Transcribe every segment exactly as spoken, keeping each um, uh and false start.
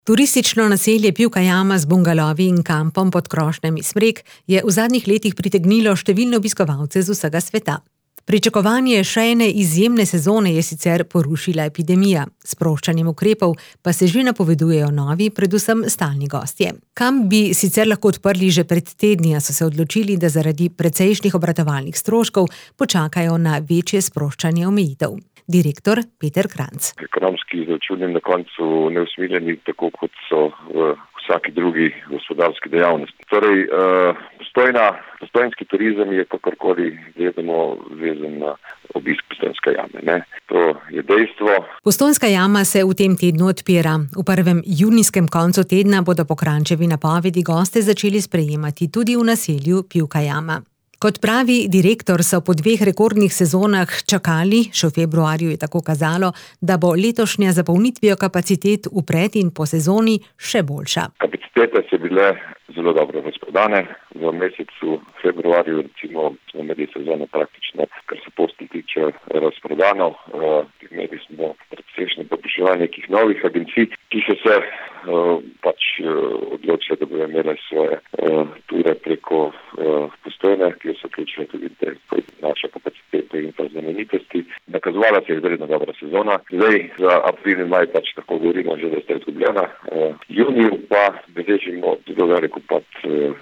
Turistično naselje Pivka jama z bungalovi in kampom pod krošnjami Smrek je v zadnjih letih pritegnilo številne obiskovalce z vsega sveta. Pričakovanje še ene izjemne sezone je sicer porušila epidemija, s sproščanjem ukrepov pa se že napovedujejo novi, predvsem stalni gostje. Kamp bi sicer lahko odprli že pred tedni, a so se odločili, da zaradi precejšnjih obratovalnih stroškov počakajo na večje sproščanje omejitev. Direktor Peter Kranjc. Ekonomski izračuni na koncu neusmiljeni, tako kot so v vsaki drugi gospodarski dejavnosti. Torej, postojna, postojnski turizem je kakorkoli gledamo vezan na obisk Postojnske jame. Ne? To je dejstvo. Postojnska jama se v tem tednu odpira. V prvem junijskem koncu tedna bodo po Kranjčevi napovedi goste začeli sprejemati tudi v naselju Pivka jama. Kot pravi direktor, so po dveh rekordnih sezonah čakali, še v februarju je tako kazalo, da bo letošnja zapolnitvijo kapacitet v pred in po sezoni še boljša. Kapacitete so bile zelo dobro razprodane. V mesecu februarju recimo smo imeli sezono praktično, kar se postelj tiče, razprodano. Imeli smo precejšnje popraševanje nekih novih agencij, ki so se uh, pač uh, odločile, da bodo imele svoje uh, ture preko uh, Postojne, ki so vključile tudi te naše kapacitete in pa znamenitosti. Nakazovala se je izredno dobra sezona. Zdaj za april in maj pač tako govorimo že, da sta izgubljena. Uh, juniju pa beležimo zelo velik upad uh,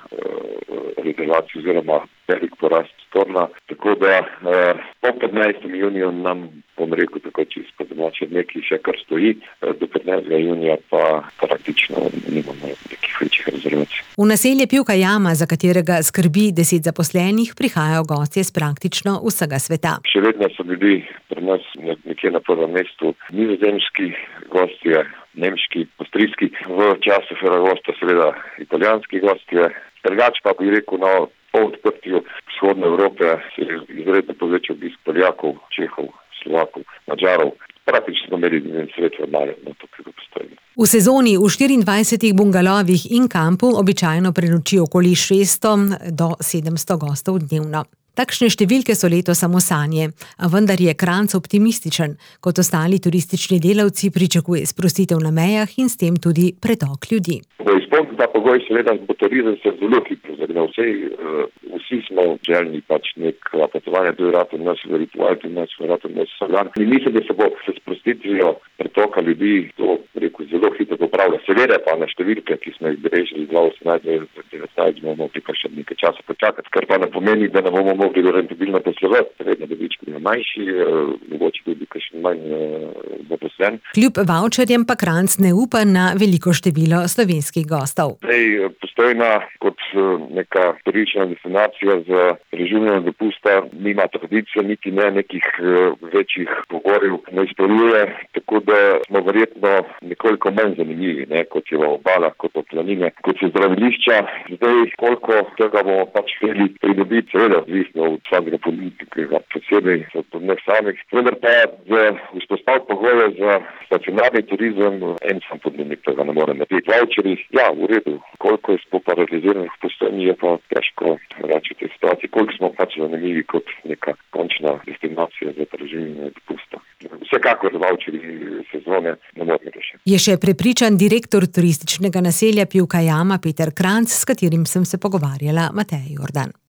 rezervacij oziroma velik porast storna. Tako da uh, po petnajstem juniju nam, bom rekel tako čisto po domače, nekaj še kar stoji. Do petnajstega junija pa praktično nimamo nekih večjih rezervacij. V naselje Pivka jama, za katerega skrbi deset zaposlenih, prihajajo gostje z praktično vsega sveta. Še vedno so bili pri nas nekje na prvem mestu nizozemski gostje, nemški, avstrijski, v času Ferragosta seveda italijanski gostje. Drugače pa bi rekel, no, po odprtju vzhodne Evrope se je izredno povečal obisk Poljakov, Čehov, Slovakov, Madžarov. Praktično smo imeli svet v malem, no, tukaj v Postojni. V sezoni v štiriindvajsetih bungalovih in kampu običajno prenoči okoli šeststo do sedemsto gostov dnevno. Takšne številke so letos samo sanje, a vendar je Kranjc optimističen. Kot ostali turistični delavci pričakuje sprostitev na mejah in s tem tudi pretok ljudi. Ko izpolni ta pogoj, seveda bo turizem se zelo hitro zagnal. Vsi smo željni pač nek potovanje, to je rad od nas v ritual, to je rad od nas vsak dan. In mislim, da se bo se sprostitvijo pretoka ljudi to rekel zelo hitro popravlja. Seveda pa na številke, ki smo jih beležili dva osemnajst do devetnajst, bomo mogli pa še nekaj časa počakati, kar pa ne pomeni, da ne bomo mogli rentabilno poslovati. Seveda dobički je manjši, mogoče tudi kakšen manj zaposlen. Kljub vavčerjem pa Kranjc ne upa na veliko število slovenskih gostov. Zdaj, Postojna kot neka turistična destinacija za preživljanje dopusta nima tradicije, niti ne nekih večjih pogorjev ne izpolnjuje, tako da smo verjetno nekoliko manj zanimivi, ne, kot je v obalah, kot v planine, kot so zdravilišča. Zdaj, koliko tega bomo pač hteli pridobiti, seveda odvisno od samega ponudnika, posebej od njih samih. Vendar pa za vzpostaviti pogoje za stacionarni turizem, en sam ponudnik tega ne more narediti. Vaučeri, ja, v redu, koliko je poparaliziranih v Postojni, je pa težko reči v tej situaciji, koliko smo pač zanimivi kot neka končna destinacija za preživljanje dopusta. Vsekakor vaučeri sezone ne moremo rešiti. Je še prepričan direktor turističnega naselja Pivka jama Peter Kranjc, s katerim sem se pogovarjala Mateja Jordan.